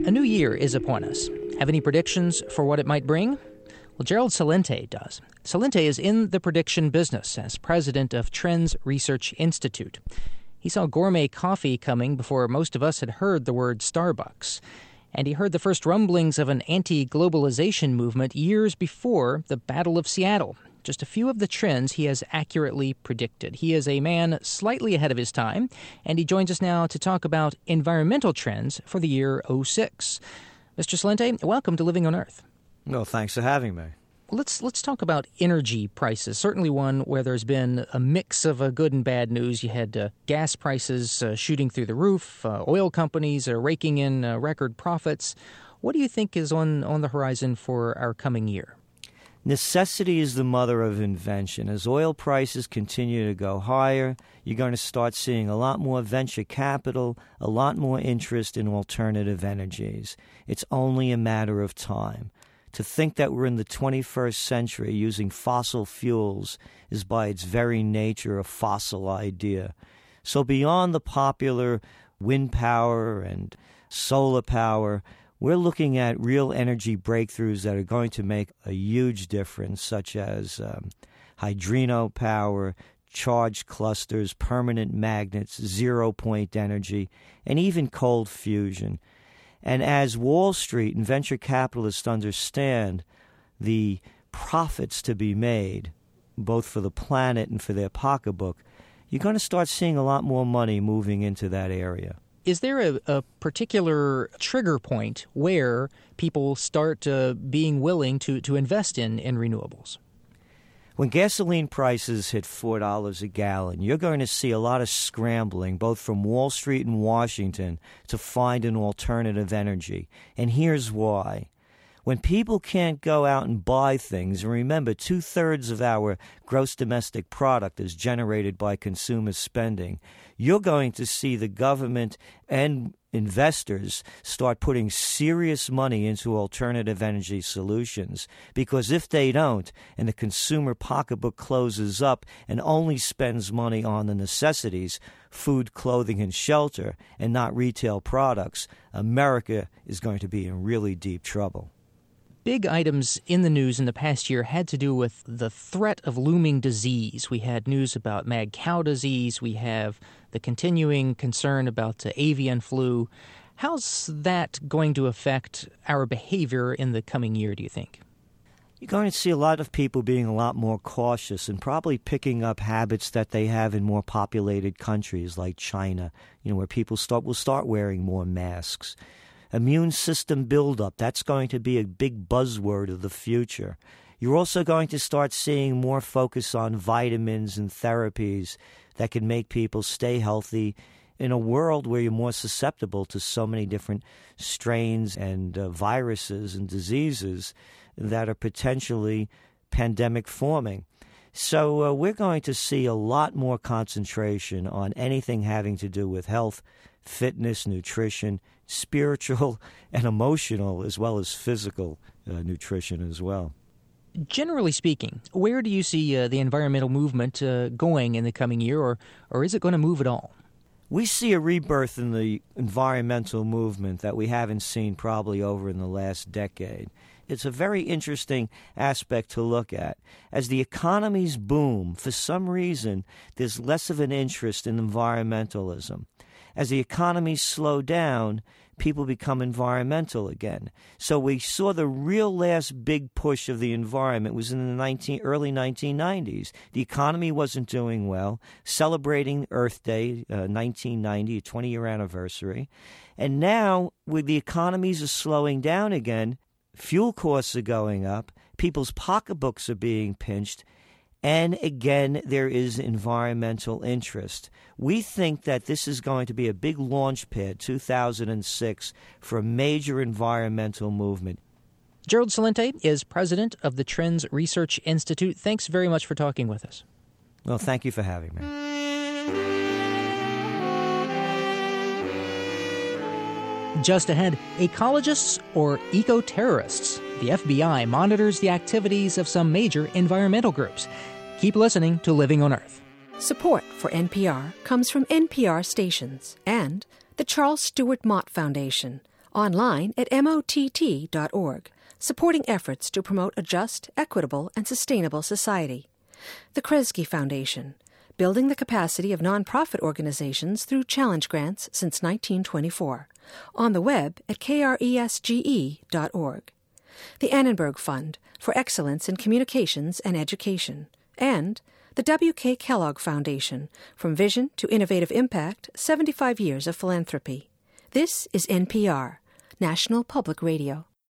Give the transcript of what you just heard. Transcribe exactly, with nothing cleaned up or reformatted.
A new year is upon us. Have any predictions for what it might bring? Well, Gerald Celente does. Celente is in the prediction business as president of Trends Research Institute. He saw gourmet coffee coming before most of us had heard the word Starbucks. And he heard the first rumblings of an anti-globalization movement years before the Battle of Seattle. Just a few of the trends he has accurately predicted. He is a man slightly ahead of his time, and he joins us now to talk about environmental trends for the year oh six. Mister Celente, welcome to Living on Earth. No, thanks for having me. Let's let's talk about energy prices, certainly one where there's been a mix of uh, good and bad news. You had uh, gas prices uh, shooting through the roof, uh, oil companies are raking in uh, record profits. What do you think is on, on the horizon for our coming year? Necessity is the mother of invention. As oil prices continue to go higher, you're going to start seeing a lot more venture capital, a lot more interest in alternative energies. It's only a matter of time. To think that we're in the twenty-first century using fossil fuels is by its very nature a fossil idea. So beyond the popular wind power and solar power, we're looking at real energy breakthroughs that are going to make a huge difference, such as um, hydrino power, charged clusters, permanent magnets, zero-point energy, and even cold fusion. And as Wall Street and venture capitalists understand the profits to be made, both for the planet and for their pocketbook, you're going to start seeing a lot more money moving into that area. Is there a, a particular trigger point where people start uh, being willing to, to invest in, in renewables? When gasoline prices hit four dollars a gallon, you're going to see a lot of scrambling, both from Wall Street and Washington, to find an alternative energy. And here's why. When people can't go out and buy things, and remember, two-thirds of our gross domestic product is generated by consumer spending, you're going to see the government and investors start putting serious money into alternative energy solutions. Because if they don't, and the consumer pocketbook closes up and only spends money on the necessities, food, clothing, and shelter, and not retail products, America is going to be in really deep trouble. Big items in the news in the past year had to do with the threat of looming disease. We had news about mad cow disease. We have the continuing concern about uh, avian flu. How's that going to affect our behavior in the coming year, do you think? You're going to see a lot of people being a lot more cautious and probably picking up habits that they have in more populated countries like China, you know, where people start will start wearing more masks. Immune system buildup, that's going to be a big buzzword of the future. You're also going to start seeing more focus on vitamins and therapies that can make people stay healthy in a world where you're more susceptible to so many different strains and uh, viruses and diseases that are potentially pandemic forming. So uh, we're going to see a lot more concentration on anything having to do with health, fitness, nutrition, spiritual and emotional, as well as physical uh, nutrition as well. Generally speaking, where do you see uh, the environmental movement uh, going in the coming year, or, or is it going to move at all? We see a rebirth in the environmental movement that we haven't seen probably over in the last decade. It's a very interesting aspect to look at. As the economies boom, for some reason, there's less of an interest in environmentalism. As the economies slow down, people become environmental again. So we saw the real last big push of the environment was in the nineteen, early nineteen nineties. The economy wasn't doing well, celebrating Earth Day, uh, nineteen ninety, a twenty-year anniversary. And now, with the economies are slowing down again, fuel costs are going up, people's pocketbooks are being pinched, and again, there is environmental interest. We think that this is going to be a big launch pad, two thousand six, for a major environmental movement. Gerald Celente is president of the Trends Research Institute. Thanks very much for talking with us. Well, thank you for having me. Just ahead, ecologists or eco-terrorists? The F B I monitors the activities of some major environmental groups. Keep listening to Living on Earth. Support for N P R comes from N P R stations and the Charles Stewart Mott Foundation, Online at M O T T dot org, supporting efforts to promote a just, equitable, and sustainable society. The Kresge Foundation, building the capacity of nonprofit organizations through challenge grants since nineteen twenty-four. On the web at kresge dot org. The Annenberg Fund for Excellence in Communications and Education. And the W K Kellogg Foundation, From Vision to Innovative Impact, seventy-five years of Philanthropy. This is N P R, National Public Radio.